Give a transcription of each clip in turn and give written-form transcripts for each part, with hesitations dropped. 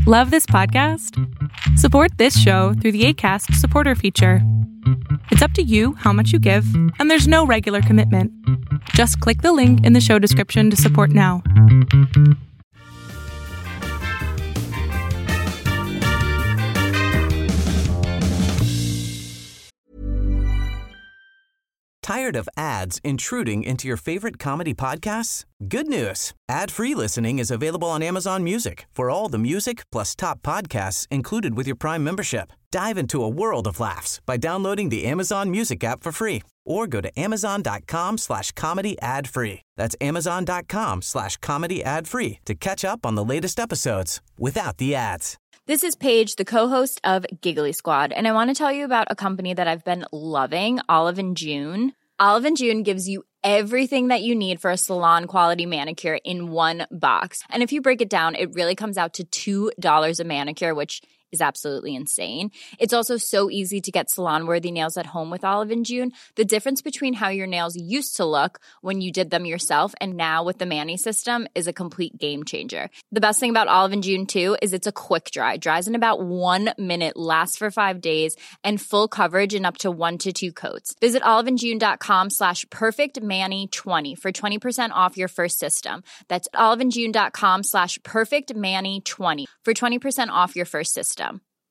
Love this podcast? Support this show through the Acast supporter feature. It's up to you how much you give, and there's no regular commitment. Just click the link in the show description to support now. Tired of ads intruding into your favorite comedy podcasts? Good news. Ad-free listening is available on Amazon Music for all the music plus top podcasts included with your Prime membership. Dive into a world of laughs by downloading the Amazon Music app for free or go to amazon.com/comedy ad-free. That's amazon.com/comedy ad-free to catch up on the latest episodes without the ads. This is Paige, the co-host of Giggly Squad, and I want to tell you about a company that I've been loving, Olive & June. Olive & June gives you everything that you need for a salon-quality manicure in one box. And if you break it down, it really comes out to $2 a manicure, which is absolutely insane. It's also so easy to get salon-worthy nails at home with Olive & June. The difference between how your nails used to look when you did them yourself and now with the Mani system is a complete game changer. The best thing about Olive & June, too, is it's a quick dry. Dries in about 1 minute, lasts for 5 days, and full coverage in up to 1 to 2 coats. Visit oliveandjune.com/perfectmani20 for 20% off your first system. That's oliveandjune.com/perfectmani20 for 20% off your first system.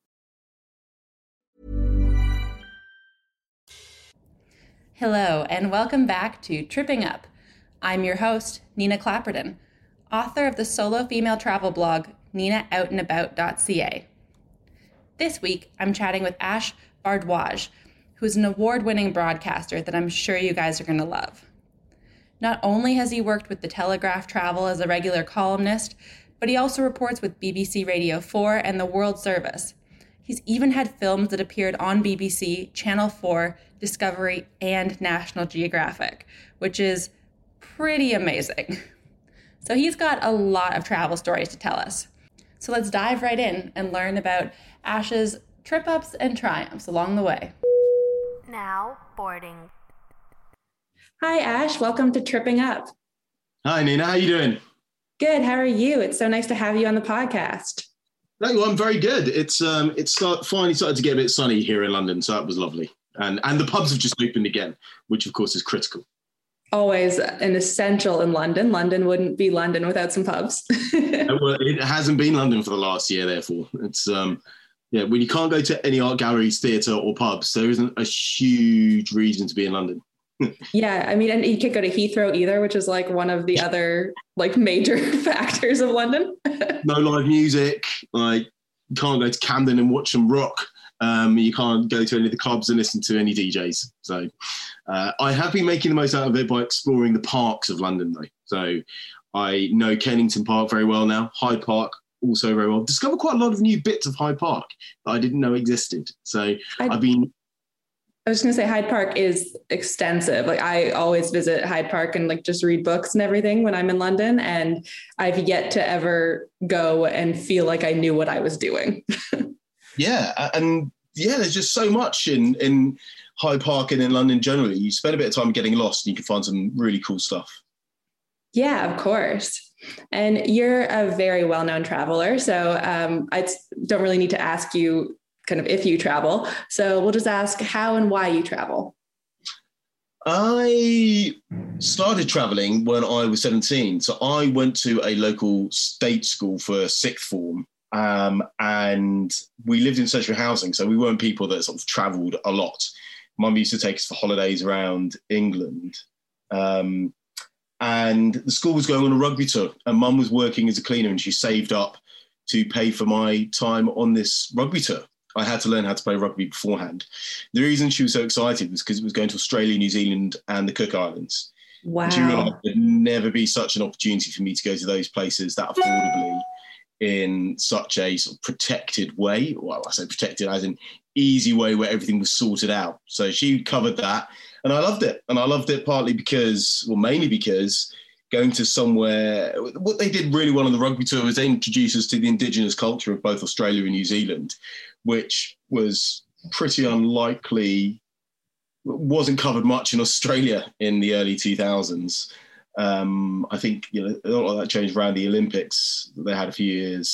Hello, and welcome back to Tripping Up. I'm your host, Nina Clapperton, author of the solo female travel blog, ninooutndabout.ca. This week, I'm chatting with Ash Bhardwaj, who's an award-winning broadcaster that I'm sure you guys are going to love. Not only has he worked with The Telegraph Travel as a regular columnist, but he also reports with BBC Radio 4 and the World Service. He's even had films that appeared on BBC, Channel 4, Discovery, and National Geographic, which is pretty amazing. So he's got a lot of travel stories to tell us. So let's dive right in and learn about Ash's trip-ups and triumphs along the way. Now boarding. Hi, Ash. Welcome to Tripping Up. Hi, Nina. How you doing? Good. How are you? It's so nice to have you on the podcast. No, I'm very good. It's finally started to get a bit sunny here in London, so that was lovely. And the pubs have just opened again, which of course is critical. Always an essential in London. London wouldn't be London without some pubs. Well, it hasn't been London for the last year, therefore. It's when you can't go to any art galleries, theatre or pubs, there isn't a huge reason to be in London. Yeah, I mean, and you can't go to Heathrow either, which is like one of the other like major factors of London. No live music, like you can't go to Camden and watch them rock. You can't go to any of the clubs and listen to any DJs. So I have been making the most out of it by exploring the parks of London, though. So I know Kennington Park very well now, Hyde Park also very well. Discovered quite a lot of new bits of Hyde Park that I didn't know existed. So I was going to say Hyde Park is extensive. Like I always visit Hyde Park and like just read books and everything when I'm in London. And I've yet to ever go and feel like I knew what I was doing. There's just so much in Hyde Park and in London generally. You spend a bit of time getting lost and you can find some really cool stuff. Yeah, of course. And you're a very well-known traveler. So I don't really need to ask you kind of if you travel. So we'll just ask how and why you travel. I started traveling when I was 17. So I went to a local state school for sixth form. And we lived in social housing. So we weren't people that sort of traveled a lot. Mum used to take us for holidays around England. And the school was going on a rugby tour and Mum was working as a cleaner and she saved up to pay for my time on this rugby tour. I had to learn how to play rugby beforehand. The reason she was so excited was because it was going to Australia, New Zealand, and the Cook Islands. Wow. And she realised there'd never be such an opportunity for me to go to those places that affordably in such a sort of protected way. Well, I say protected as in easy way where everything was sorted out. So she covered that and I loved it. And I loved it partly because, well, mainly because going to somewhere, what they did really well on the rugby tour was they introduced us to the indigenous culture of both Australia and New Zealand, which was pretty unlikely, wasn't covered much in Australia in the early 2000s. I think a lot of that changed around the Olympics that they had a few years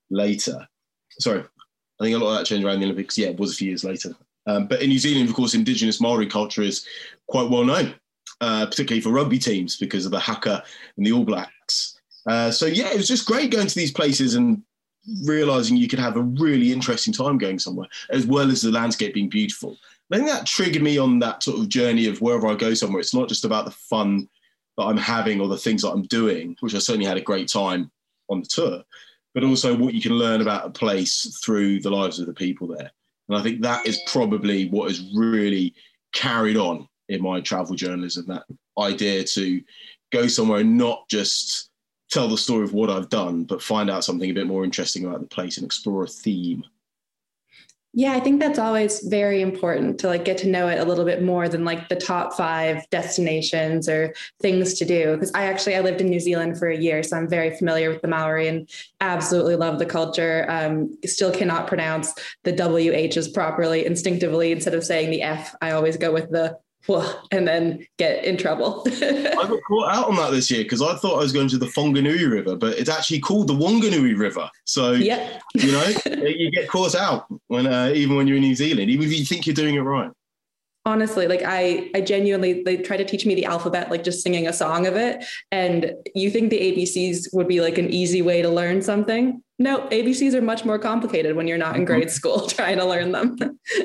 later. Sorry, I think a lot of that changed around the Olympics. Yeah, it was a few years later. But in New Zealand, of course, Indigenous Maori culture is quite well known, particularly for rugby teams because of the haka and the All Blacks. So yeah, it was just great going to these places and realising you could have a really interesting time going somewhere, as well as the landscape being beautiful. I think that triggered me on that sort of journey of wherever I go somewhere, it's not just about the fun that I'm having or the things that I'm doing, which I certainly had a great time on the tour, but also what you can learn about a place through the lives of the people there. And I think that is probably what has really carried on in my travel journalism, that idea to go somewhere and not just tell the story of what I've done, but find out something a bit more interesting about the place and explore a theme. Yeah, I think that's always very important to like get to know it a little bit more than like the top 5 destinations or things to do. Because I lived in New Zealand for a year, so I'm very familiar with the Maori and absolutely love the culture. Still cannot pronounce the WHs properly instinctively. Instead of saying the F, I always go with the and then get in trouble. I got caught out on that this year because I thought I was going to the Whanganui River, but it's actually called the Wanganui River. So, yep. You get caught out when even when you're in New Zealand, even if you think you're doing it right. Honestly, like I genuinely, they try to teach me the alphabet, like just singing a song of it. And you think the ABCs would be like an easy way to learn something? No, ABCs are much more complicated when you're not in grade school trying to learn them.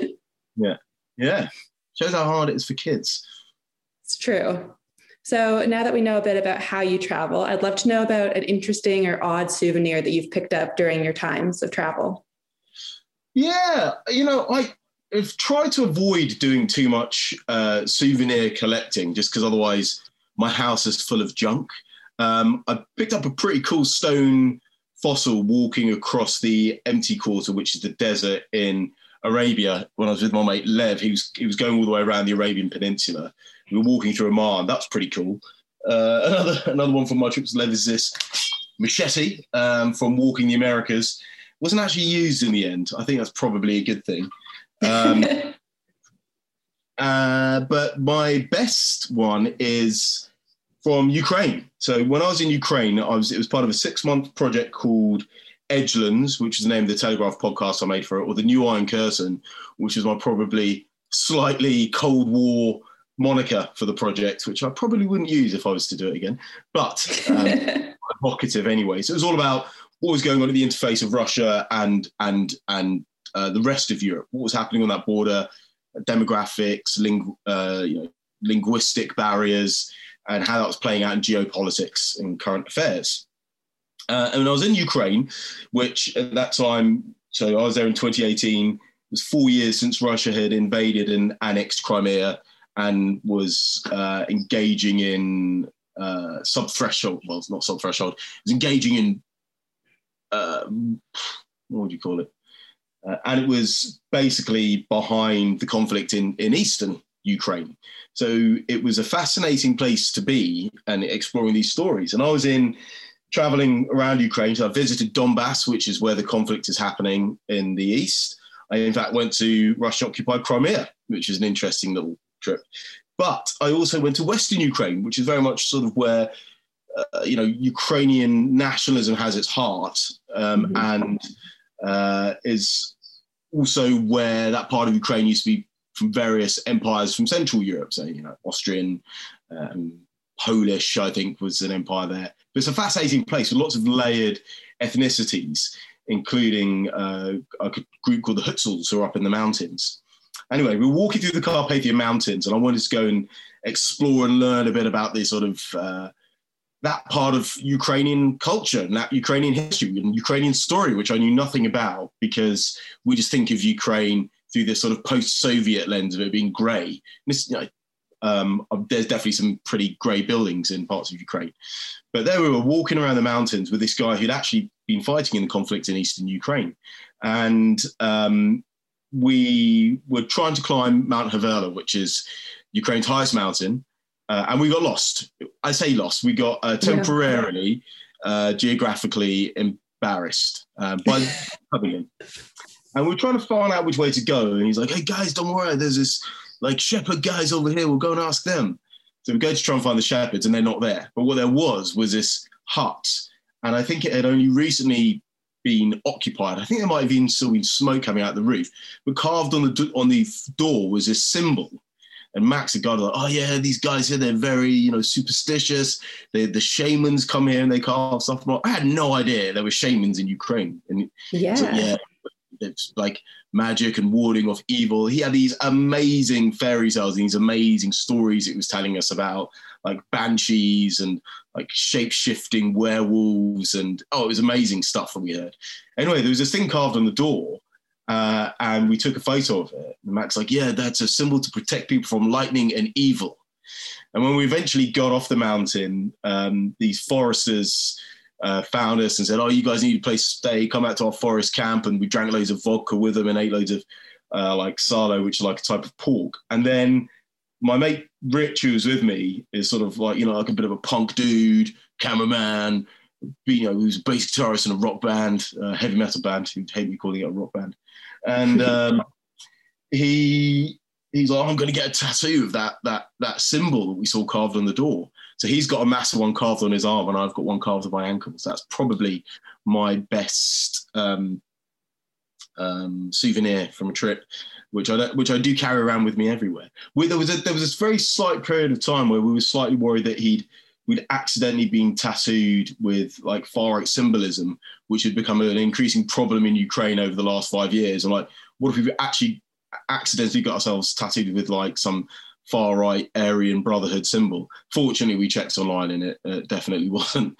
Yeah. Shows how hard it is for kids. It's true. So now that we know a bit about how you travel, I'd love to know about an interesting or odd souvenir that you've picked up during your times of travel. Yeah, I've tried to avoid doing too much souvenir collecting just because otherwise my house is full of junk. I picked up a pretty cool stone fossil walking across the Empty Quarter, which is the desert in Arabia, when I was with my mate Lev. He was going all the way around the Arabian Peninsula. We were walking through Oman. That was pretty cool. Another one from my trip to Lev is this machete from walking the Americas. Wasn't actually used in the end. I think that's probably a good thing. But my best one is from Ukraine. So when I was in Ukraine, it was part of a 6-month project called Edgelands, which is the name of the Telegraph podcast I made for it, or the New Iron Curtain, which is my probably slightly Cold War moniker for the project, which I probably wouldn't use if I was to do it again, but evocative anyway. So it was all about what was going on at the interface of Russia and the rest of Europe, what was happening on that border, demographics, linguistic barriers, and how that was playing out in geopolitics and current affairs. And when I was in Ukraine, which at that time, so I was there in 2018, it was 4 years since Russia had invaded and annexed Crimea and was engaging in sub-threshold, well, it's not sub-threshold, it was engaging in, what would you call it? And it was basically behind the conflict in eastern Ukraine. So it was a fascinating place to be and exploring these stories. And I was traveling around Ukraine. So I visited Donbass, which is where the conflict is happening in the east. I, in fact, went to Russian-occupied Crimea, which is an interesting little trip. But I also went to Western Ukraine, which is very much sort of where, Ukrainian nationalism has its heart, and is also where that part of Ukraine used to be from various empires from Central Europe. So, Austrian, Polish, I think, was an empire there. But it's a fascinating place with lots of layered ethnicities, including a group called the Hutsuls, who are up in the mountains. Anyway, we were walking through the Carpathian Mountains, and I wanted to go and explore and learn a bit about this sort of that part of Ukrainian culture and that Ukrainian history and Ukrainian story, which I knew nothing about, because we just think of Ukraine through this sort of post-Soviet lens of it being grey. There's definitely some pretty grey buildings in parts of Ukraine. But there we were walking around the mountains with this guy who'd actually been fighting in the conflict in eastern Ukraine. And we were trying to climb Mount Haverla, which is Ukraine's highest mountain. And we got lost. I say lost. We got temporarily, geographically embarrassed by coming in. And we were trying to find out which way to go. And he's like, hey, guys, don't worry. There's this shepherd guys over here. We'll go and ask them. So we go to try and find the shepherds, and they're not there. But what there was this hut. And I think it had only recently been occupied. I think there might have even still been smoke coming out the roof. But carved on the door was this symbol. And Max had gone like, oh yeah, these guys here, they're very, superstitious. The shamans come here and they carve stuff. I had no idea there were shamans in Ukraine. And it's like magic and warding off evil. He had these amazing fairy tales, these amazing stories it was telling us about, like banshees and like shape-shifting werewolves, and it was amazing stuff that we heard. Anyway, there was this thing carved on the door, and we took a photo of it. And Max like, yeah, that's a symbol to protect people from lightning and evil. And when we eventually got off the mountain, these foresters found us and said, oh, you guys need a place to stay, come out to our forest camp. And we drank loads of vodka with them and ate loads of like salo, which is like a type of pork. And then my mate Rich, who was with me, is sort of like, like a bit of a punk dude, cameraman, who's a bass guitarist in a rock band, heavy metal band. He'd hate me calling it a rock band. And he's like, I'm going to get a tattoo of that symbol that we saw carved on the door. So he's got a massive one carved on his arm, and I've got one carved on my ankle. So that's probably my best souvenir from a trip, which I do carry around with me everywhere. There was this very slight period of time where we were slightly worried that we'd accidentally been tattooed with like far right symbolism, which had become an increasing problem in Ukraine over the last 5 years. And like, what if we actually accidentally got ourselves tattooed with like some far right Aryan Brotherhood symbol? Fortunately, we checked online and it definitely wasn't.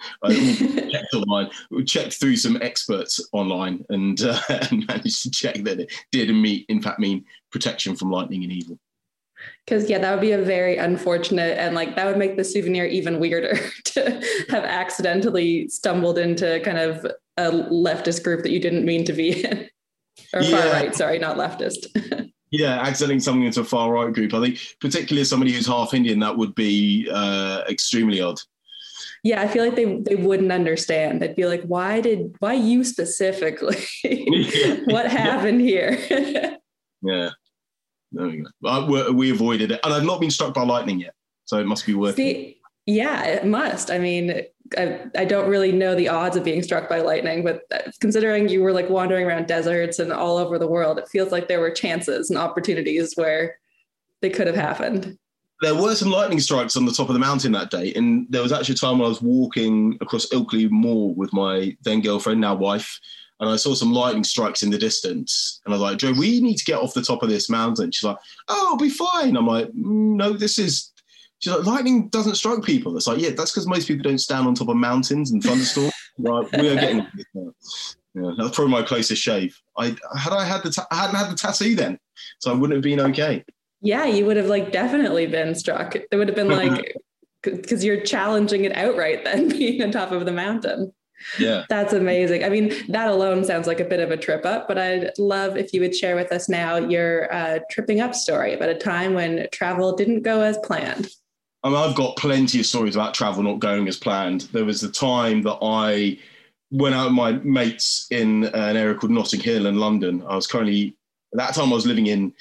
We checked through some experts online and managed to check that it did in fact mean protection from lightning and evil. Because that would be a very unfortunate, and like that would make the souvenir even weirder to have accidentally stumbled into kind of a leftist group that you didn't mean to be in. Or far right, sorry, not leftist. Yeah, accidentally something into a far right group. I think particularly as somebody who's half Indian, that would be extremely odd. Yeah, I feel like they wouldn't understand. They'd be like, why you specifically? What happened here? Yeah. There we go. We avoided it. And I've not been struck by lightning yet, so it must be working. Yeah, it must. I mean, I don't really know the odds of being struck by lightning, but considering you were like wandering around deserts and all over the world, it feels like there were chances and opportunities where they could have happened. There were some lightning strikes on the top of the mountain that day. And there was actually a time when I was walking across Ilkley Moor with my then girlfriend, now wife, and I saw some lightning strikes in the distance. And I was like, Joe, we need to get off the top of this mountain. She's like, oh, I'll be fine. I'm like, no, she's like, lightning doesn't strike people. It's like, yeah, that's because most people don't stand on top of mountains and thunderstorms. Like, we are getting this now. Yeah, that's probably my closest shave. I hadn't had the tattoo then, so I wouldn't have been okay. Yeah, you would have like definitely been struck. It would have been like, because you're challenging it outright then, being on top of the mountain. Yeah. That's amazing. I mean, that alone sounds like a bit of a trip up, but I'd love if you would share with us now your tripping up story about a time when travel didn't go as planned. I mean, I've got plenty of stories about travel not going as planned. There was the time that I went out with my mates in an area called Notting Hill in London. At that time I was living in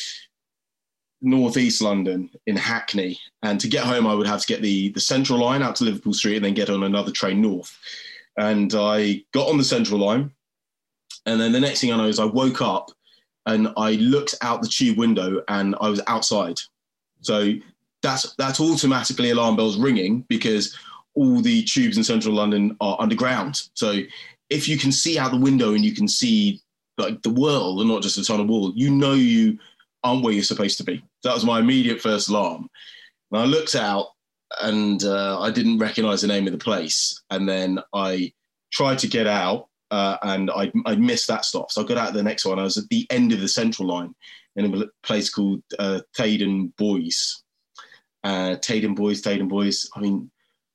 northeast London in Hackney. And to get home, I would have to get the Central line out to Liverpool Street and then get on another train north. And I got on the Central line. And then the next thing I know is I woke up and I looked out the tube window and I was outside. So that's automatically alarm bells ringing because all the tubes in Central London are underground. So if you can see out the window and you can see like the world and not just a ton of wall, you aren't where you're supposed to be. So that was my immediate first alarm. And I looked out and I didn't recognize the name of the place. And then I tried to get out and I missed that stop. So I got out of the next one. I was at the end of the Central line in a place called Tayden Boys. Tayden Boys. I mean,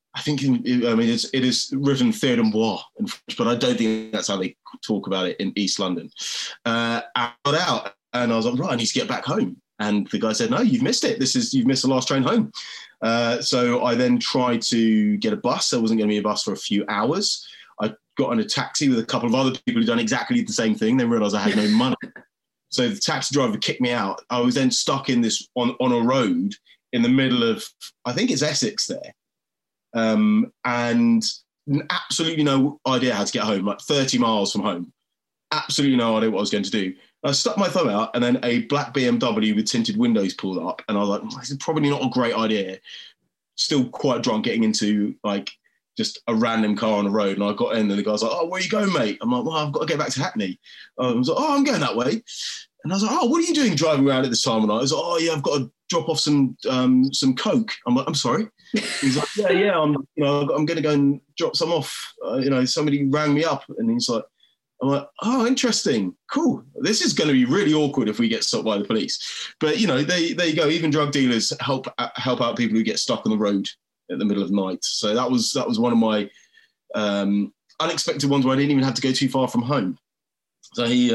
it is written Tayden Bois in French, but I don't think that's how they talk about it in East London. I got out and I was like, right, I need to get back home. And the guy said, no, you've missed it. You've missed the last train home. So I then tried to get a bus. There wasn't going to be a bus for a few hours. I got in a taxi with a couple of other people who'd done exactly the same thing. They realized I had no money. So the taxi driver kicked me out. I was then stuck in this on a road in the middle of, I think it's Essex there. And absolutely no idea how to get home, like 30 miles from home. Absolutely no idea what I was going to do. I stuck my thumb out, and then a black BMW with tinted windows pulled up, and I was like, this is probably not a great idea. Still quite drunk, getting into like just a random car on the road, and I got in, and the guy's like, oh, where are you going, mate? I'm like, well, I've got to get back to Hackney. I was like, oh, I'm going that way. And I was like, oh, what are you doing driving around at this time of night? I was like, oh, yeah, I've got to drop off some coke. I'm like, I'm sorry. He's like, yeah, I'm going to go and drop some off. Somebody rang me up, and he's like, I'm like, oh, interesting, cool. This is going to be really awkward if we get stopped by the police. But there you go. Even drug dealers help out people who get stuck on the road at the middle of the night. So that was one of my unexpected ones where I didn't even have to go too far from home. So he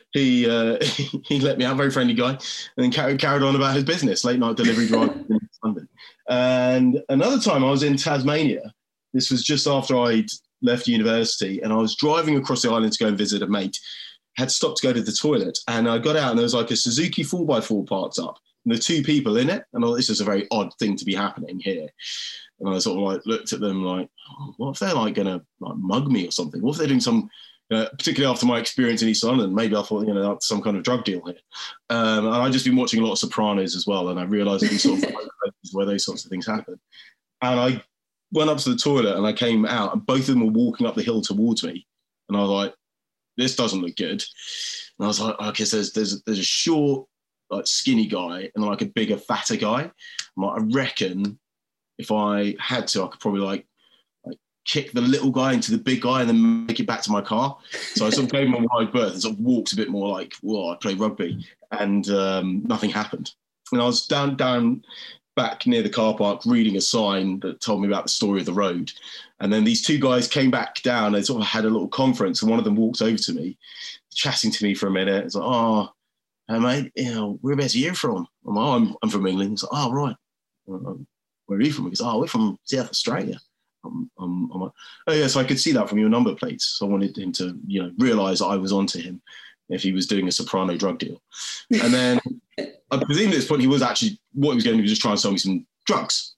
let me out, very friendly guy, and then carried on about his business, late night delivery drive in London. And another time I was in Tasmania. This was just after I'd left university, and I was driving across the island to go and visit a mate. Had stopped to go to the toilet, and I got out, and there was like a Suzuki 4x4 parked up, and there were two people in it, and I thought, this is a very odd thing to be happening here. And I sort of like looked at them like, oh, what if they're like going to like mug me or something? What if they're doing some, particularly after my experience in East London, maybe I thought, that's some kind of drug deal here. And I'd just been watching a lot of Sopranos as well, and I realised these sort of places where those sorts of things happen. And I went up to the toilet, and I came out, and both of them were walking up the hill towards me. And I was like, this doesn't look good. And I was like, okay, so there's a short, like skinny guy, and like a bigger, fatter guy. I'm like, I reckon if I had to, I could probably like kick the little guy into the big guy and then make it back to my car. So I sort of gave him a wide berth and sort of walked a bit more like, well, I play rugby, and nothing happened. And I was down back near the car park reading a sign that told me about the story of the road. And then these two guys came back down and sort of had a little conference, and one of them walked over to me, chatting to me for a minute. It's like, oh, hey, mate, whereabouts are you from? I'm like, I'm from England. He's like, oh, right. Where are you from? He goes, oh, we're from South Australia. I'm like, oh, yeah, so I could see that from your number plates. So I wanted him to, realise I was onto him if he was doing a Soprano drug deal. And then I presume at this point what he was going to do was just try and sell me some drugs.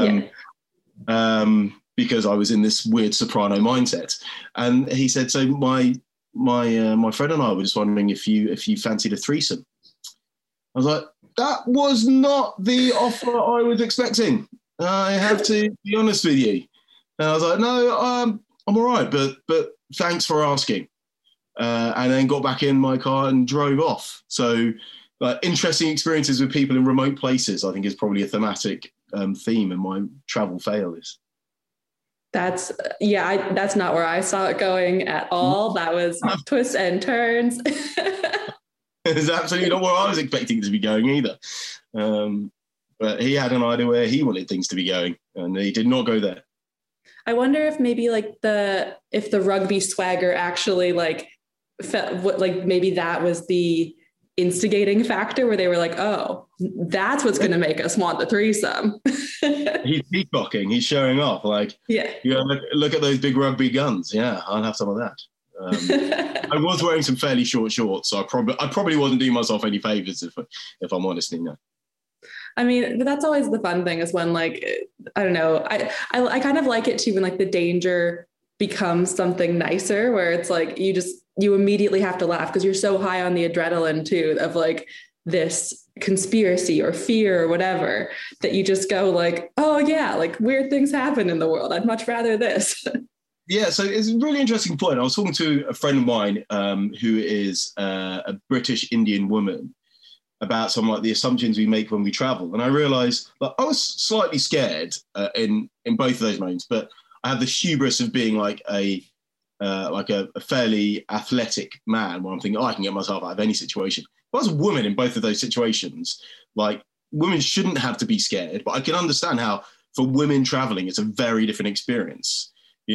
Because I was in this weird Soprano mindset. And he said, so my friend and I were just wondering if you fancied a threesome. I was like, that was not the offer I was expecting. I have to be honest with you. And I was like, no, I'm all right, but thanks for asking. And then got back in my car and drove off. So interesting experiences with people in remote places, I think, is probably a thematic theme in my travel failures. That's not where I saw it going at all. That was twists and turns. It's absolutely not where I was expecting it to be going either. But he had an idea where he wanted things to be going, and he did not go there. I wonder if maybe if the rugby swagger actually maybe that was the instigating factor where they were like, oh, that's what's going to make us want the threesome. He's peacocking. He's showing off. Like, yeah, look at those big rugby guns. Yeah, I'll have some of that. I was wearing some fairly short shorts, so I probably wasn't doing myself any favors if I'm honest, Nina. I mean, but that's always the fun thing is when I don't know, I kind of like it too when the danger becomes something nicer, where it's like you immediately have to laugh because you're so high on the adrenaline too of this conspiracy or fear or whatever that you just go oh yeah, weird things happen in the world. I'd much rather this. Yeah, so it's a really interesting point. I was talking to a friend of mine who is a British Indian woman about some the assumptions we make when we travel. And I realized I was slightly scared in both of those moments, but I had the hubris of being a fairly athletic man where I'm thinking, I can get myself out of any situation. If I was a woman in both of those situations, women shouldn't have to be scared, but I can understand how for women traveling, it's a very different experience.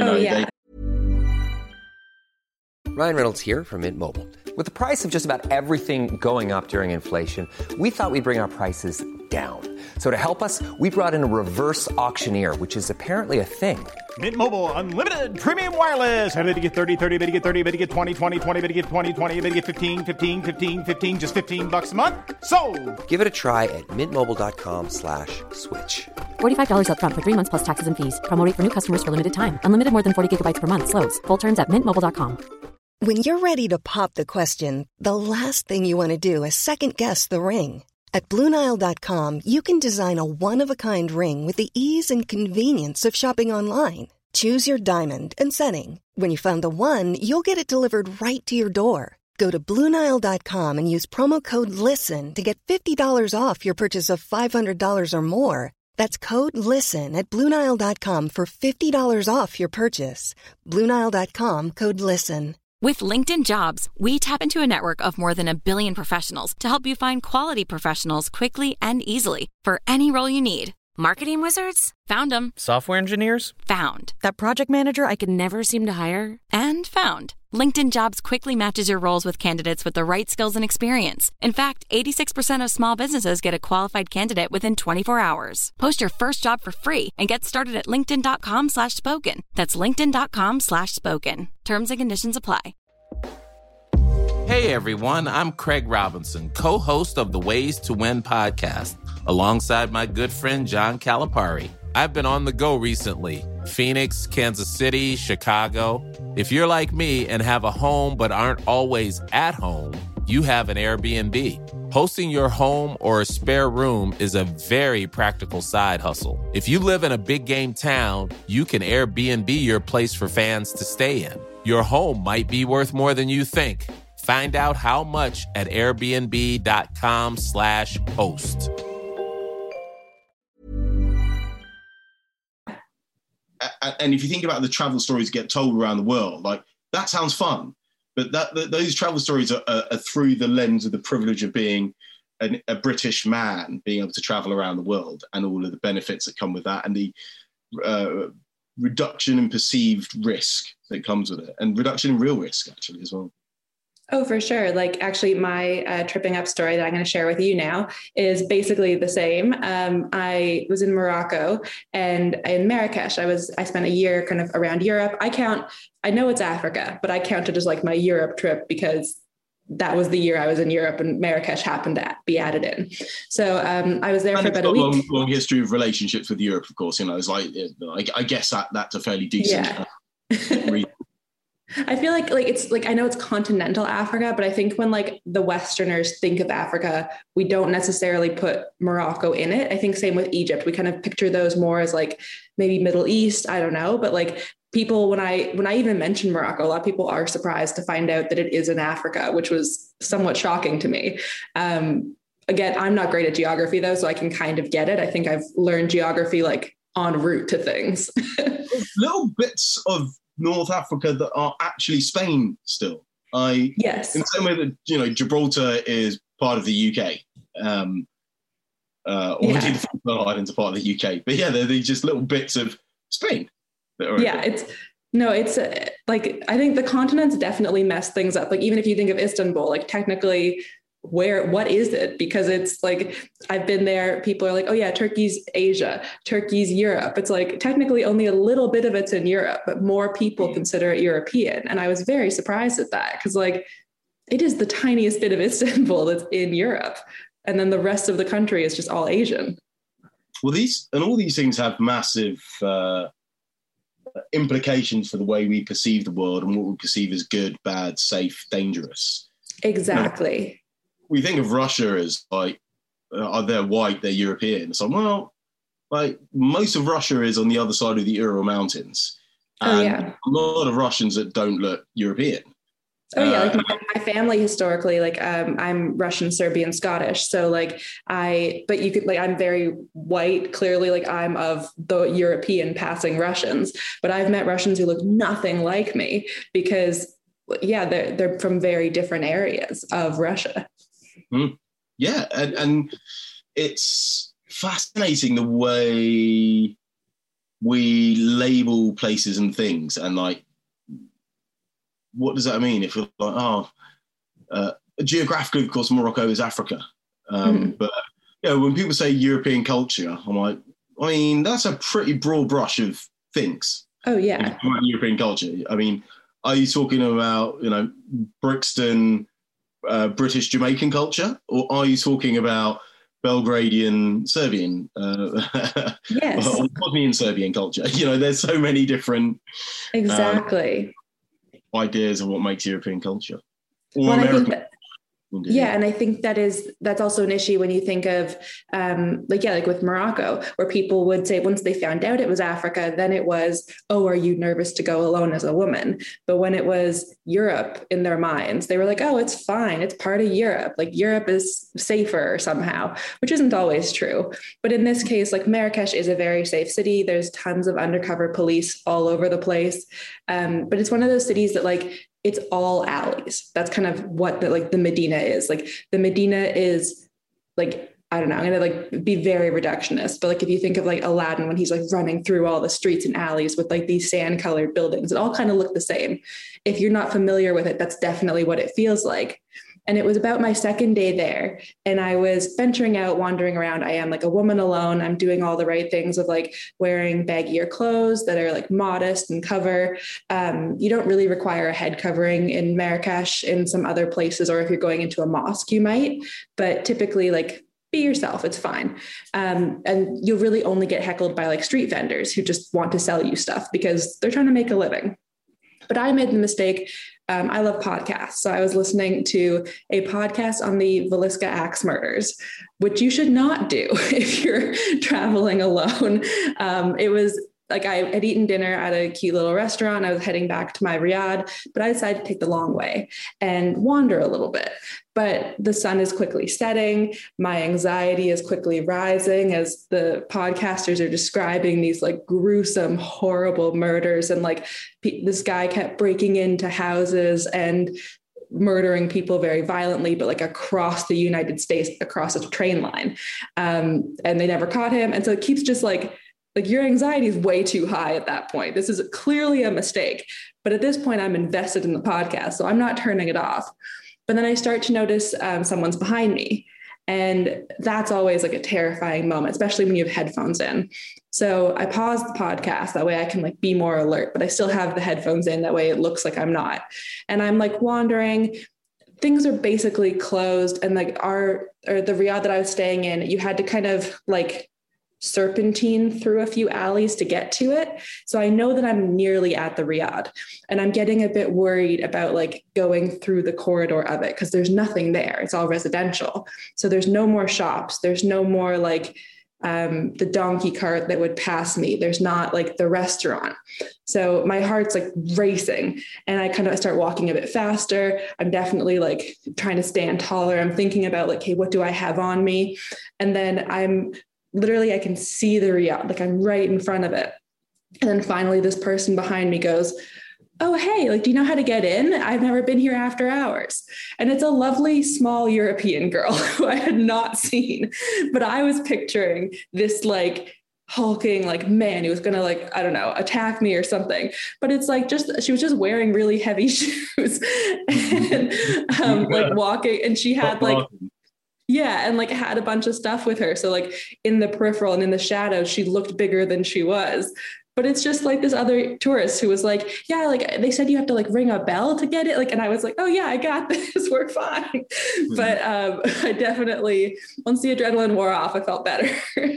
Ryan Reynolds here from Mint Mobile. With the price of just about everything going up during inflation, we thought we'd bring our prices down. So to help us, we brought in a reverse auctioneer, which is apparently a thing. Mint Mobile Unlimited Premium Wireless. How to get 30, 30, bit to get 30, bit to get 20, 20, 20, bit to get 20, 20, bit to get 15, 15, 15, 15, just $15 a month? Sold! Give it a try at mintmobile.com/switch. $45 up front for 3 months plus taxes and fees. Promo rate for new customers for limited time. Unlimited more than 40 gigabytes per month. Slows full terms at mintmobile.com. When you're ready to pop the question, the last thing you want to do is second-guess the ring. At BlueNile.com, you can design a one-of-a-kind ring with the ease and convenience of shopping online. Choose your diamond and setting. When you find the one, you'll get it delivered right to your door. Go to BlueNile.com and use promo code LISTEN to get $50 off your purchase of $500 or more. That's code LISTEN at BlueNile.com for $50 off your purchase. BlueNile.com, code LISTEN. With LinkedIn Jobs, we tap into a network of more than 1 billion professionals to help you find quality professionals quickly and easily for any role you need. Marketing wizards? Found them. Software engineers? Found. That project manager I could never seem to hire? And found. LinkedIn Jobs quickly matches your roles with candidates with the right skills and experience. In fact, 86% of small businesses get a qualified candidate within 24 hours. Post your first job for free and get started at linkedin.com/spoken. That's linkedin.com/spoken. Terms and conditions apply. Hey everyone, I'm Craig Robinson, co-host of the Ways to Win podcast, alongside my good friend John Calipari. I've been on the go recently. Phoenix, Kansas City, Chicago. If you're like me and have a home but aren't always at home, you have an Airbnb. Hosting your home or a spare room is a very practical side hustle. If you live in a big game town, you can Airbnb your place for fans to stay in. Your home might be worth more than you think. Find out how much at airbnb.com/host. And if you think about the travel stories get told around the world, like that sounds fun, but those travel stories are through the lens of the privilege of being a British man, being able to travel around the world and all of the benefits that come with that, and the reduction in perceived risk that comes with it, and reduction in real risk actually as well. Oh, for sure. Like actually my tripping up story that I'm going to share with you now is basically the same. I was in Morocco and in Marrakesh. I spent a year kind of around Europe. I know it's Africa, but I count it as like my Europe trip because that was the year I was in Europe and Marrakesh happened to be added in. So I was there for about a week. Long history of relationships with Europe, of course. You know, it's like, I guess that's a fairly decent reason. I feel like it's like, I know it's continental Africa, but I think when like the Westerners think of Africa, we don't necessarily put Morocco in it. I think same with Egypt. We kind of picture those more as like maybe Middle East. I don't know. But like people, when I even mention Morocco, a lot of people are surprised to find out that it is in Africa, which was somewhat shocking to me. Again, I'm not great at geography though, so I can kind of get it. I think I've learned geography like en route to things. Little bits of North Africa that are actually Spain still. Yes. In the same way that, Gibraltar is part of the UK. Obviously the Falkland Islands are part of the UK. But yeah, they're just little bits of Spain. It's like, I think the continents definitely mess things up. Like even if you think of Istanbul, like technically what is it? Because it's like, I've been there, people are like, oh yeah, Turkey's Asia, Turkey's Europe. It's like technically only a little bit of it's in Europe, but more people consider it European. And I was very surprised at that because like it is the tiniest bit of Istanbul that's in Europe. And then the rest of the country is just all Asian. Well, all these things have massive implications for the way we perceive the world and what we perceive as good, bad, safe, dangerous. Exactly. We think of Russia as like, they're white, they're European. So, well, like most of Russia is on the other side of the Ural Mountains. And a lot of Russians that don't look European. Like my family historically, like I'm Russian, Serbian, Scottish. So but you could I'm very white, clearly like I'm of the European passing Russians, but I've met Russians who look nothing like me because they're from very different areas of Russia. Mm. Yeah. And it's fascinating the way we label places and things and like, what does that mean? If you're like, geographically, of course, Morocco is Africa. But when people say European culture, I'm like, I mean, that's a pretty broad brush of things. Oh, yeah. European culture. I mean, are you talking about, Brixton, British Jamaican culture? Or are you talking about Belgradian Serbian, yes, or Bosnian Serbian culture. You know, there's so many different ideas of what makes European culture. Or American. Yeah. And I think that's also an issue when you think of like with Morocco, where people would say once they found out it was Africa, then it was, oh, are you nervous to go alone as a woman? But when it was Europe in their minds, they were like, oh, it's fine. It's part of Europe. Like Europe is safer somehow, which isn't always true. But in this case, like Marrakesh is a very safe city. There's tons of undercover police all over the place. But it's one of those cities that like, it's all alleys. That's kind of what the Medina is. Like the Medina is like, I don't know, I'm going to like be very reductionist, but like if you think of like Aladdin when he's like running through all the streets and alleys with like these sand colored buildings, it all kind of look the same. If you're not familiar with it, that's definitely what it feels like. And it was about my second day there. And I was venturing out, wandering around. I am like a woman alone. I'm doing all the right things of like wearing baggier clothes that are like modest and cover. You don't really require a head covering in Marrakesh. In some other places, or if you're going into a mosque, you might. But typically, like, be yourself. It's fine. And you'll really only get heckled by like street vendors who just want to sell you stuff because they're trying to make a living. But I made the mistake. I love podcasts. So I was listening to a podcast on the Villisca Axe murders, which you should not do if you're traveling alone. It was like I had eaten dinner at a cute little restaurant. I was heading back to my riad, but I decided to take the long way and wander a little bit. But the sun is quickly setting. My anxiety is quickly rising as the podcasters are describing these like gruesome, horrible murders. And like this guy kept breaking into houses and murdering people very violently, but like across the United States, across a train line. And they never caught him. And so it keeps just like your anxiety is way too high at that point. This is clearly a mistake. But at this point, I'm invested in the podcast, so I'm not turning it off. But then I start to notice someone's behind me. And that's always like a terrifying moment, especially when you have headphones in. So I pause the podcast. That way I can like be more alert, but I still have the headphones in. That way it looks like I'm not. And I'm like wandering. Things are basically closed. And like the riad that I was staying in, you had to kind of like serpentine through a few alleys to get to it. So I know that I'm nearly at the riad, and I'm getting a bit worried about like going through the corridor of it because there's nothing there. It's all residential. So there's no more shops. There's no more like the donkey cart that would pass me. There's not like the restaurant. So my heart's like racing, and I start walking a bit faster. I'm definitely like trying to stand taller. I'm thinking about like, hey, what do I have on me? And then I can see the riad, like I'm right in front of it. And then finally this person behind me goes, oh, hey, like, do you know how to get in? I've never been here after hours. And it's a lovely small European girl who I had not seen, but I was picturing this like hulking like man who was going to like, I don't know, attack me or something. But it's like she was just wearing really heavy shoes and like walking, and she had like, yeah, and like had a bunch of stuff with her. So like in the peripheral and in the shadows, she looked bigger than she was. But it's just like this other tourist who was like, yeah, like they said you have to like ring a bell to get it. Like, and I was like, oh yeah, I got this. We're fine. Mm-hmm. But I definitely, once the adrenaline wore off, I felt better.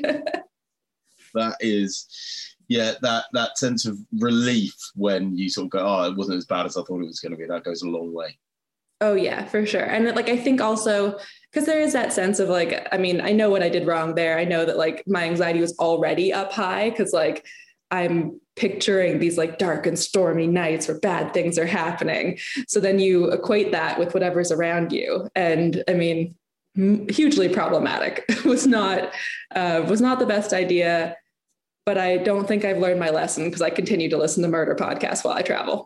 That is, yeah, that sense of relief when you sort of go, oh, it wasn't as bad as I thought it was going to be. That goes a long way. Oh yeah, for sure. And like, I think also, because there is that sense of like, I mean, I know what I did wrong there. I know that like my anxiety was already up high because like I'm picturing these like dark and stormy nights where bad things are happening. So then you equate that with whatever's around you. And I mean, hugely problematic. It was not the best idea, but I don't think I've learned my lesson because I continue to listen to murder podcasts while I travel.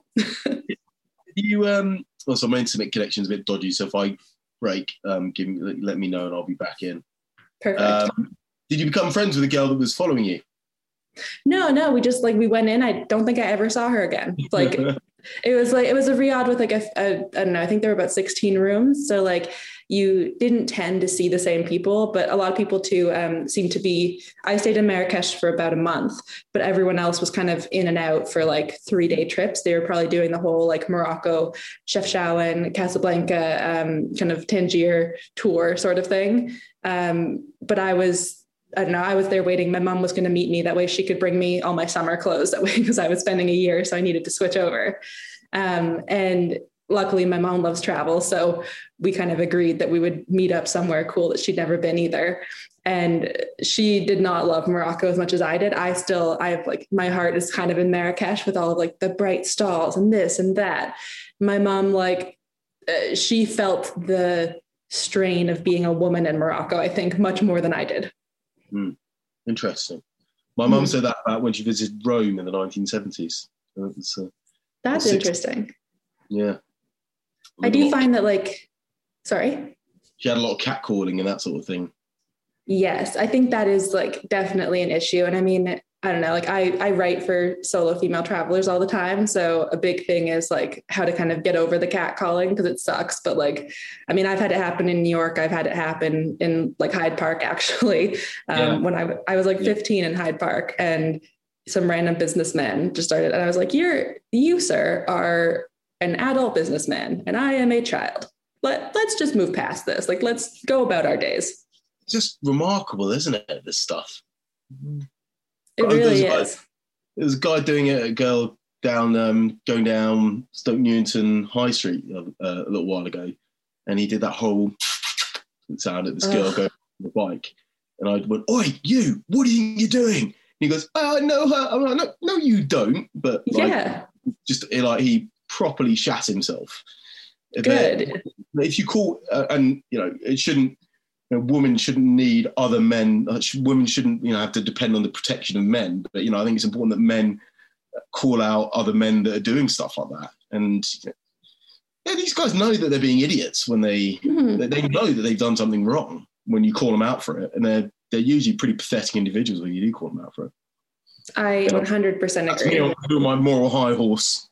Also, my internet connection's a bit dodgy, so if I break, let me know and I'll be back in. Perfect. Did you become friends with a girl that was following you? No, we just like, we went in. I don't think I ever saw her again. Like, it was a riad with like I don't know, I think there were about 16 rooms. So like, you didn't tend to see the same people, but a lot of people too seem to be, I stayed in Marrakesh for about a month, but everyone else was kind of in and out for like 3-day trips. They were probably doing the whole like Morocco, Chefchaouen, Casablanca, kind of Tangier tour sort of thing. But I was there waiting. My mom was going to meet me. That way she could bring me all my summer clothes that way, because I was spending a year. So I needed to switch over. And luckily my mom loves travel. So we kind of agreed that we would meet up somewhere cool that she'd never been either. And she did not love Morocco as much as I did. I have like, my heart is kind of in Marrakesh with all of like the bright stalls and this and that. My mom, like, she felt the strain of being a woman in Morocco, I think, much more than I did. Interesting. My mum said that about when she visited Rome in the 1970s. That's interesting. Yeah. I do find that, like, sorry? She had a lot of catcalling and that sort of thing. Yes, I think that is like definitely an issue. And I mean, I don't know, like I write for solo female travelers all the time. So a big thing is like how to kind of get over the catcalling, because it sucks. But like, I mean, I've had it happen in New York. I've had it happen in like Hyde Park, actually, when I was like 15 in Hyde Park, and some random businessman just started. And I was like, you, sir, are an adult businessman and I am a child. Let's just move past this. Like, let's go about our days. It's just remarkable, isn't it? This stuff. It really is. There was a guy doing it, a girl going down Stoke Newington High Street a little while ago, and he did that whole sound at this girl going on the bike, and I went, "Oi, you! What do you think you're doing?" And he goes, "Oh, I know her." I'm like, "No, you don't." But like, he properly shat himself. Good. If you call and it shouldn't. Women shouldn't need other men. Women shouldn't, have to depend on the protection of men. But I think it's important that men call out other men that are doing stuff like that. And these guys know that they're being idiots when they know that they've done something wrong when you call them out for it. And they're usually pretty pathetic individuals when you do call them out for it. I 100% agree. That's me on my moral high horse.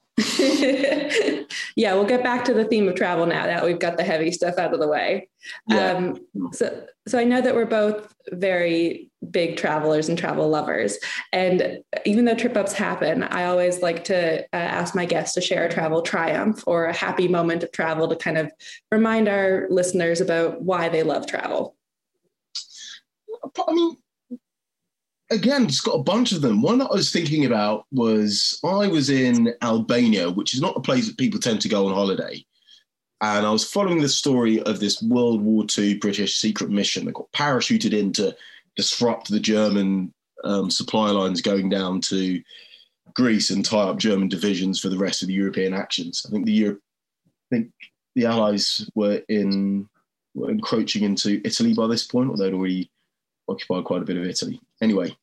Yeah, we'll get back to the theme of travel now that we've got the heavy stuff out of the way. Yeah. So I know that we're both very big travelers and travel lovers. And even though trip ups happen, I always like to ask my guests to share a travel triumph or a happy moment of travel to kind of remind our listeners about why they love travel. I mean, again, just got a bunch of them. One that I was thinking about was I was in Albania, which is not a place that people tend to go on holiday. And I was following the story of this World War II British secret mission that got parachuted in to disrupt the German supply lines going down to Greece and tie up German divisions for the rest of the European actions. I think the Allies were encroaching into Italy by this point, or they'd already occupied quite a bit of Italy. Anyway,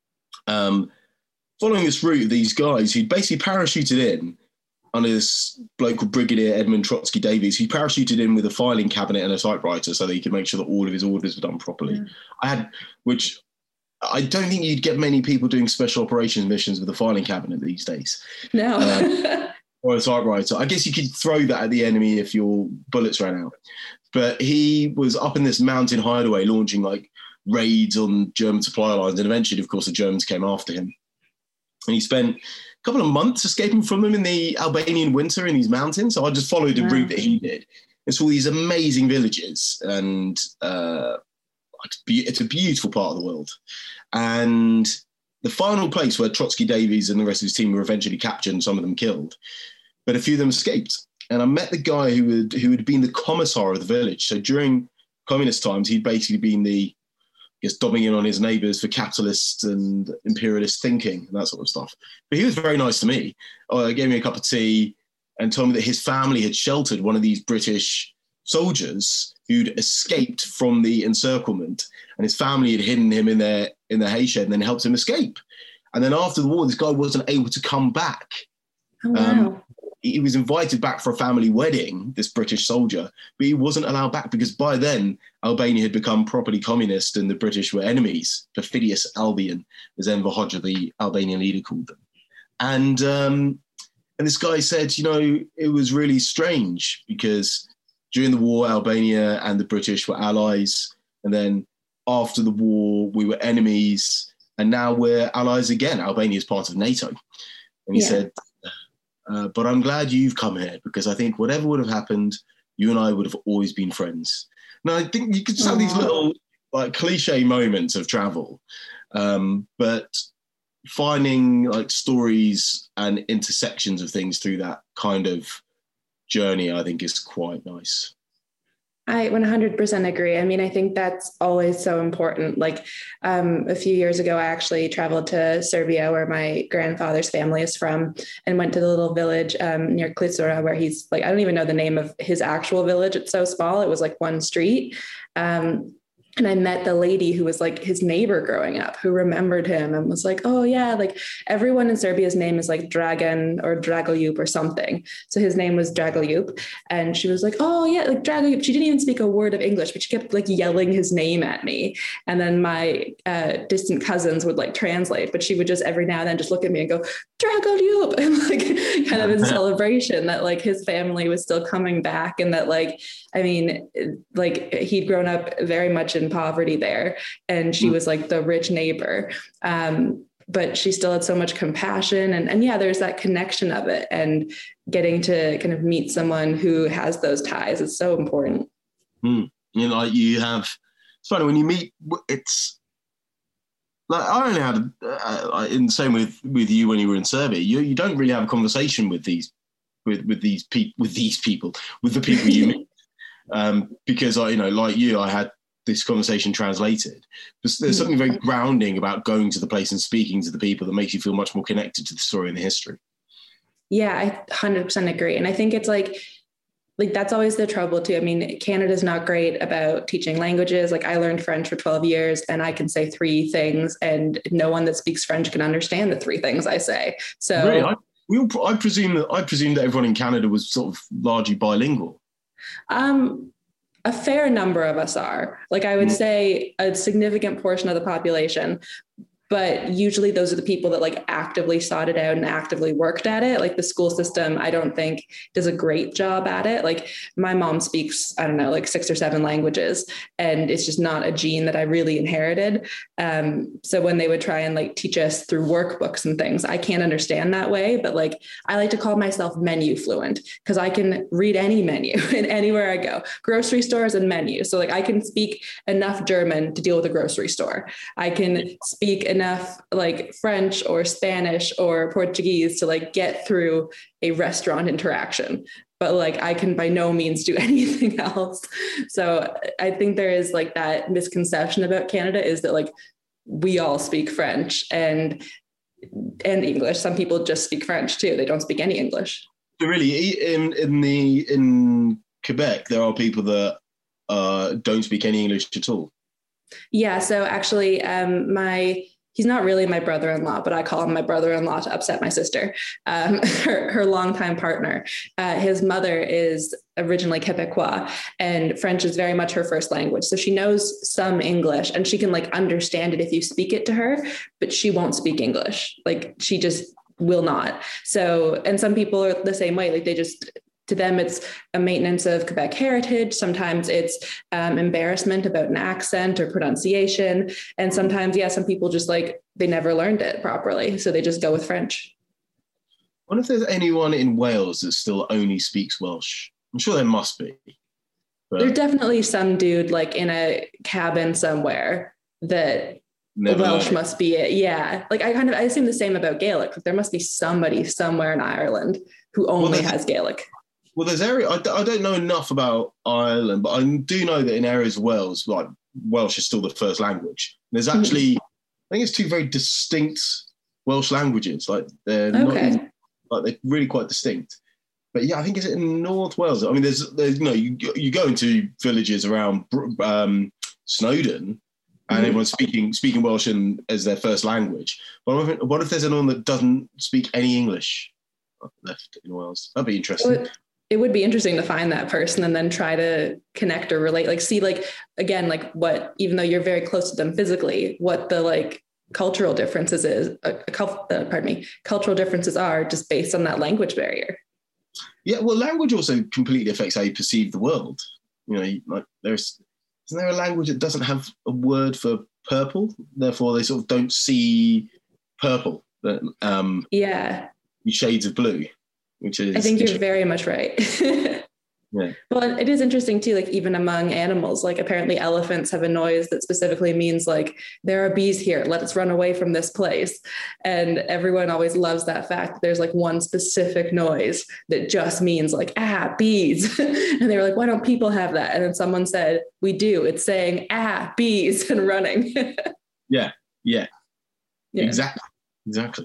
following this route of these guys who'd basically parachuted in under this bloke called Brigadier Edmund Trotsky Davies, he parachuted in with a filing cabinet and a typewriter so that he could make sure that all of his orders were done properly. Which I don't think you'd get many people doing special operations missions with a filing cabinet these days. No. Or a typewriter. I guess you could throw that at the enemy if your bullets ran out. But he was up in this mountain hideaway launching like raids on German supply lines, and eventually, of course, the Germans came after him. And he spent a couple of months escaping from them in the Albanian winter in these mountains. So I just followed the route that he did. It's all these amazing villages, and it's a beautiful part of the world. And the final place where Trotsky Davies and the rest of his team were eventually captured and some of them killed, but a few of them escaped. And I met the guy who had been the commissar of the village. So during communist times, he'd basically been dobbing in on his neighbours for capitalist and imperialist thinking and that sort of stuff. But he was very nice to me. He gave me a cup of tea and told me that his family had sheltered one of these British soldiers who'd escaped from the encirclement, and his family had hidden him in their hay shed and then helped him escape. And then after the war, this guy wasn't able to come back. Oh, wow. He was invited back for a family wedding, this British soldier, but he wasn't allowed back because by then Albania had become properly communist and the British were enemies. Perfidious Albion, as Enver Hoxha, the Albanian leader, called them. And this guy said, it was really strange because during the war, Albania and the British were allies. And then after the war, we were enemies. And now we're allies again. Albania is part of NATO. And he said, but I'm glad you've come here, because I think whatever would have happened, you and I would have always been friends. Now, I think you could just have these little like cliche moments of travel. But finding like stories and intersections of things through that kind of journey, I think is quite nice. I 100% agree. I mean, I think that's always so important. Like a few years ago, I actually traveled to Serbia, where my grandfather's family is from, and went to the little village near Klisura, where he's like, I don't even know the name of his actual village. It's so small. It was like one street. And I met the lady who was like his neighbor growing up, who remembered him and was like, oh yeah, like everyone in Serbia's name is like Dragan or Dragoljub or something. So his name was Dragoljub. And she was like, oh yeah, like Dragoljub. She didn't even speak a word of English, but she kept like yelling his name at me. And then my distant cousins would like translate, but she would just every now and then just look at me and go, Dragoljub, and like kind of in celebration that like his family was still coming back. And that like, I mean, like he'd grown up very much in poverty there, and she was like the rich neighbor. But she still had so much compassion, and yeah, there's that connection of it, and getting to kind of meet someone who has those ties is so important. You know, like you have, it's funny when you meet, it's like, I only had, in the same with you when you were in Serbia, you don't really have a conversation with the people you meet. Because I, you know, like you, I had this conversation translated. There's something very grounding about going to the place and speaking to the people that makes you feel much more connected to the story and the history. Yeah, I 100% agree. And I think it's like that's always the trouble too. I mean, Canada's not great about teaching languages. Like I learned French for 12 years and I can say 3 things, and no one that speaks French can understand the 3 things I say. So really? I presume that everyone in Canada was sort of largely bilingual. A fair number of us are. Like I would say a significant portion of the population, but usually those are the people that like actively sought it out and actively worked at it. Like the school system, I don't think does a great job at it. Like my mom speaks, I don't know, like 6 or 7 languages, and it's just not a gene that I really inherited. So when they would try and like teach us through workbooks and things, I can't understand that way. But like, I like to call myself menu fluent because I can read any menu and anywhere I go, grocery stores and menus. So like I can speak enough German to deal with a grocery store. I can speak enough like French or Spanish or Portuguese to like get through a restaurant interaction, but like I can by no means do anything else. So I think there is like that misconception about Canada is that like we all speak French and English. Some people just speak French too. They don't speak any English. So really in Quebec, there are people that don't speak any English at all. Yeah. So actually he's not really my brother-in-law, but I call him my brother-in-law to upset my sister, her longtime partner. His mother is originally Quebecois, and French is very much her first language. So she knows some English and she can like understand it if you speak it to her, but she won't speak English. Like she just will not. So, and some people are the same way. Like they just, to them, it's a maintenance of Quebec heritage. Sometimes it's embarrassment about an accent or pronunciation. And sometimes, some people just like, they never learned it properly. So they just go with French. I wonder if there's anyone in Wales that still only speaks Welsh. I'm sure there must be. But there's definitely some dude like in a cabin somewhere that Welsh must be it. Yeah. Like I assume the same about Gaelic. There must be somebody somewhere in Ireland who only has Gaelic. Well, there's area, I don't know enough about Ireland, but I do know that in areas of Wales, like Welsh is still the first language. There's actually, I think it's 2 very distinct Welsh languages. Like they're they're really quite distinct. But yeah, I think it's in North Wales. I mean, there's you go into villages around Snowdon, and everyone's speaking Welsh as their first language. But what if there's anyone that doesn't speak any English left in Wales? That'd be interesting. It would be interesting to find that person and then try to connect or relate, like see like, again, like what, even though you're very close to them physically, what the like cultural differences cultural differences are just based on that language barrier. Yeah, well, language also completely affects how you perceive the world. You know, like isn't there a language that doesn't have a word for purple? Therefore, they sort of don't see purple. Shades of blue, which is. I think you're very much right. Yeah. Well, it is interesting too, like even among animals, like apparently elephants have a noise that specifically means like, there are bees here, let us run away from this place. And everyone always loves that fact. There's like one specific noise that just means like, bees. And they were like, why don't people have that? And then someone said, we do. It's saying, bees and running. Yeah. Exactly.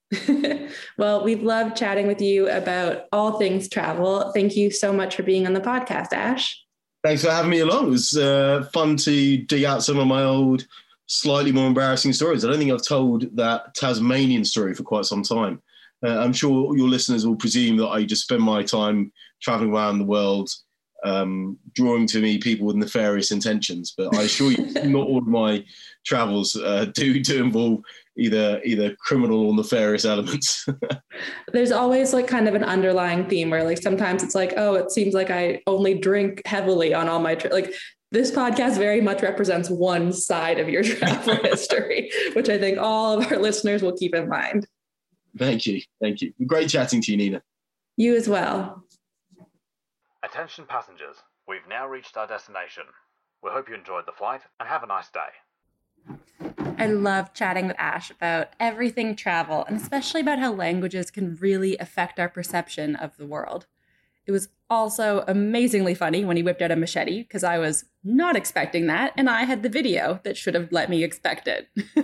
Well, we've loved chatting with you about all things travel. Thank you so much for being on the podcast, Ash. Thanks for having me along. It was fun to dig out some of my old, slightly more embarrassing stories. I don't think I've told that Tasmanian story for quite some time. I'm sure your listeners will presume that I just spend my time traveling around the world, drawing to me people with nefarious intentions. But I assure you, not all of my travels do involve either criminal or nefarious elements. There's always like kind of an underlying theme where like sometimes it's like, oh, it seems like I only drink heavily on all my like this podcast very much represents one side of your travel history, which I think all of our listeners will keep in mind. Thank you. Great chatting to you, Nina. You as well. Attention passengers, we've now reached our destination. We hope you enjoyed the flight and have a nice day. I love chatting with Ash about everything travel, and especially about how languages can really affect our perception of the world. It was also amazingly funny when he whipped out a machete, because I was not expecting that, and I had the video that should have let me expect it.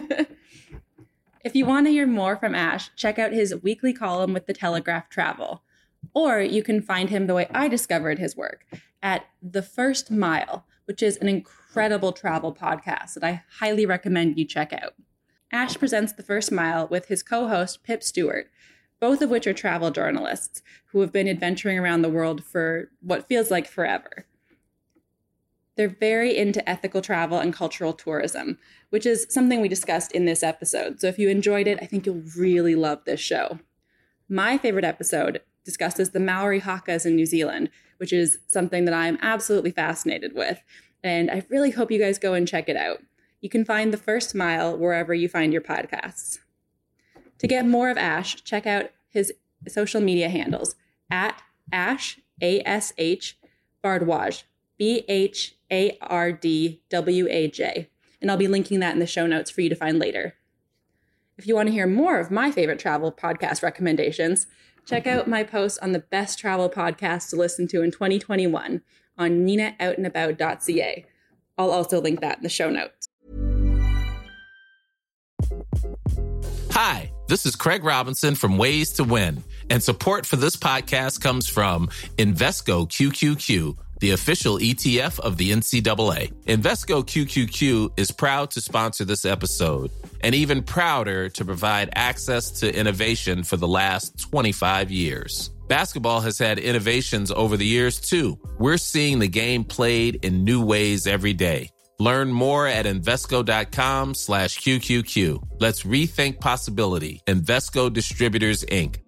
If you want to hear more from Ash, check out his weekly column with The Telegraph Travel. Or you can find him the way I discovered his work at The First Mile, which is an incredible travel podcast that I highly recommend you check out. Ash presents The First Mile with his co-host Pip Stewart, both of which are travel journalists who have been adventuring around the world for what feels like forever. They're very into ethical travel and cultural tourism, which is something we discussed in this episode. So if you enjoyed it, I think you'll really love this show. My favorite episode discusses the Maori hakas in New Zealand, which is something that I'm absolutely fascinated with. And I really hope you guys go and check it out. You can find The First Mile wherever you find your podcasts. To get more of Ash, check out his social media handles at Ash, A-S-H, Bhardwaj, B-H-A-R-D-W-A-J. And I'll be linking that in the show notes for you to find later. If you want to hear more of my favorite travel podcast recommendations, check out my post on the best travel podcasts to listen to in 2021 on ninaoutandabout.ca. I'll also link that in the show notes. Hi, this is Craig Robinson from Ways to Win, and support for this podcast comes from Invesco QQQ, the official ETF of the NCAA. Invesco QQQ is proud to sponsor this episode, and even prouder to provide access to innovation for the last 25 years. Basketball has had innovations over the years, too. We're seeing the game played in new ways every day. Learn more at Invesco.com/QQQ. Let's rethink possibility. Invesco Distributors, Inc.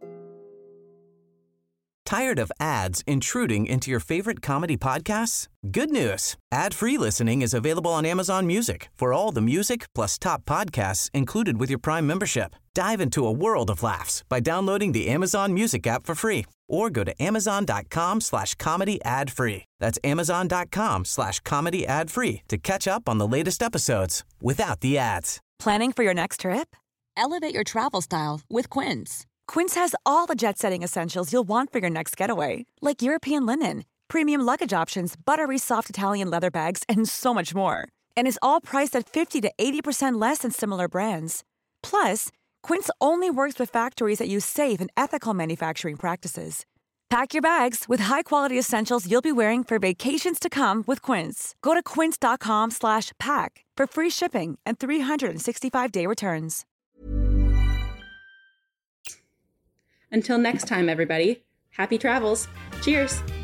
Tired of ads intruding into your favorite comedy podcasts? Good news. Ad-free listening is available on Amazon Music for all the music plus top podcasts included with your Prime membership. Dive into a world of laughs by downloading the Amazon Music app for free or go to amazon.com/comedy ad-free. That's amazon.com/comedy ad-free to catch up on the latest episodes without the ads. Planning for your next trip? Elevate your travel style with Quince. Quince has all the jet-setting essentials you'll want for your next getaway, like European linen, premium luggage options, buttery soft Italian leather bags, and so much more. And is all priced at 50 to 80% less than similar brands. Plus, Quince only works with factories that use safe and ethical manufacturing practices. Pack your bags with high-quality essentials you'll be wearing for vacations to come with Quince. Go to quince.com/pack for free shipping and 365-day returns. Until next time, everybody, happy travels. Cheers.